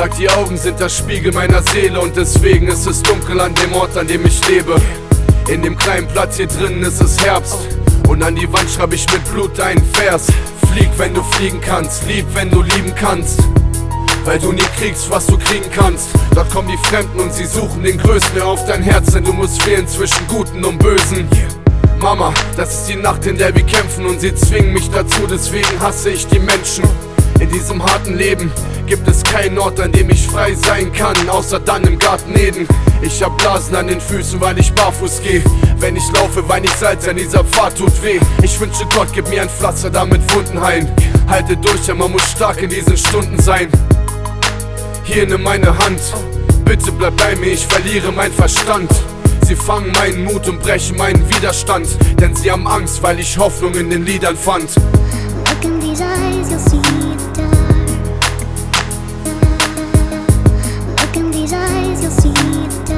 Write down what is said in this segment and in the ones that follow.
sagt, die Augen sind das Spiegel meiner Seele, und deswegen ist es dunkel an dem Ort, an dem ich lebe. In dem kleinen Platz hier drinnen ist es Herbst, und an die Wand schreib ich mit Blut einen Vers. Flieg, wenn du fliegen kannst, lieb, wenn du lieben kannst, weil du nie kriegst, was du kriegen kannst. Dort kommen die Fremden und sie suchen den Größten. Hör auf dein Herz, denn du musst wählen zwischen Guten und Bösen. Mama, das ist die Nacht, in der wir kämpfen, und sie zwingen mich dazu, deswegen hasse ich die Menschen. In diesem harten Leben gibt es keinen Ort, an dem ich frei sein kann, außer dann im Garten Eden. Ich hab Blasen an den Füßen, weil ich barfuß geh. Wenn ich laufe, wein ich Salz, denn dieser Pfad tut weh. Ich wünsche Gott, gib mir ein Pflaster, damit Wunden heilen. Halte durch, ja, man muss stark in diesen Stunden sein. Hier, nimm meine Hand, bitte bleib bei mir, ich verliere meinen Verstand. Sie fangen meinen Mut und brechen meinen Widerstand, denn sie haben Angst, weil ich Hoffnung in den Liedern fand. Look in these eyes, you'll see the dark. Look in these eyes, you'll see the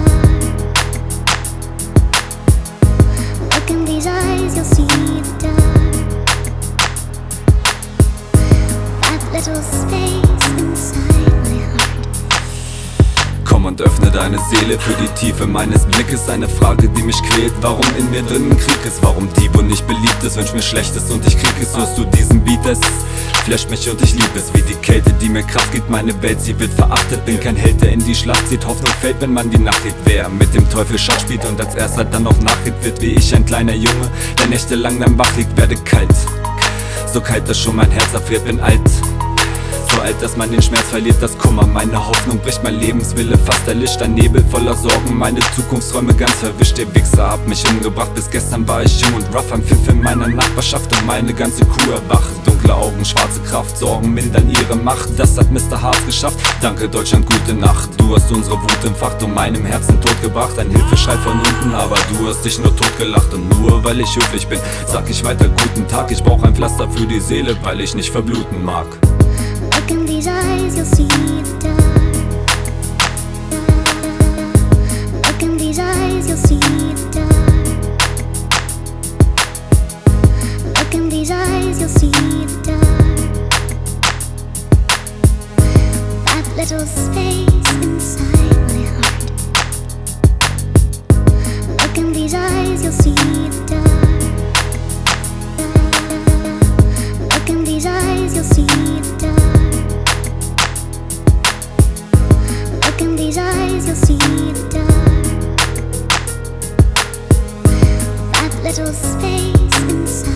dark. Look in these eyes, you'll see the dark. That little space inside my heart. Komm und öffne deine Seele für die Tiefe meines Blickes. Eine Frage, die mich quält, warum in mir drinnen Krieg ist. Warum die, wo nicht beliebt ist, wünsch mir Schlechtes und ich krieg es. Hörst du diesen Beat, es flasht mich und ich lieb es. Wie die Kälte, die mir Kraft gibt, meine Welt, sie wird verachtet. Bin kein Held, der in die Schlacht zieht, Hoffnung fällt, wenn man die Nacht geht. Wer mit dem Teufel Schach spielt und als erster dann noch nachgibt, wird wie ich ein kleiner Junge, der nächtelang dann wach liegt, werde kalt. So kalt, dass schon mein Herz erfriert, bin alt. So alt, dass man den Schmerz verliert, das Kummer. Meine Hoffnung bricht, mein Lebenswille fast erlischt. Ein Nebel voller Sorgen, meine Zukunftsträume ganz verwischt. Der Wichser hat mich umgebracht, bis gestern war ich jung und rough. Am Pfiff in meiner Nachbarschaft und meine ganze Crew erwacht. Dunkle Augen, schwarze Kraft, Sorgen mindern ihre Macht. Das hat Mr. Hart geschafft, danke Deutschland, gute Nacht. Du hast unsere Wut entfacht und meinem Herzen Tod gebracht. Ein Hilfeschrei von unten, aber du hast dich nur totgelacht. Und nur weil ich höflich bin, sag ich weiter guten Tag. Ich brauch ein Pflaster für die Seele, weil ich nicht verbluten mag. Look in these eyes, you'll see the dark. Look in these eyes, you'll see the dark. Look in these eyes, you'll see the dark. That little space inside my heart. Look in these eyes, you'll see the dark. Look in these eyes, you'll see the dark. Look in these eyes, you'll see the dark. That little space inside.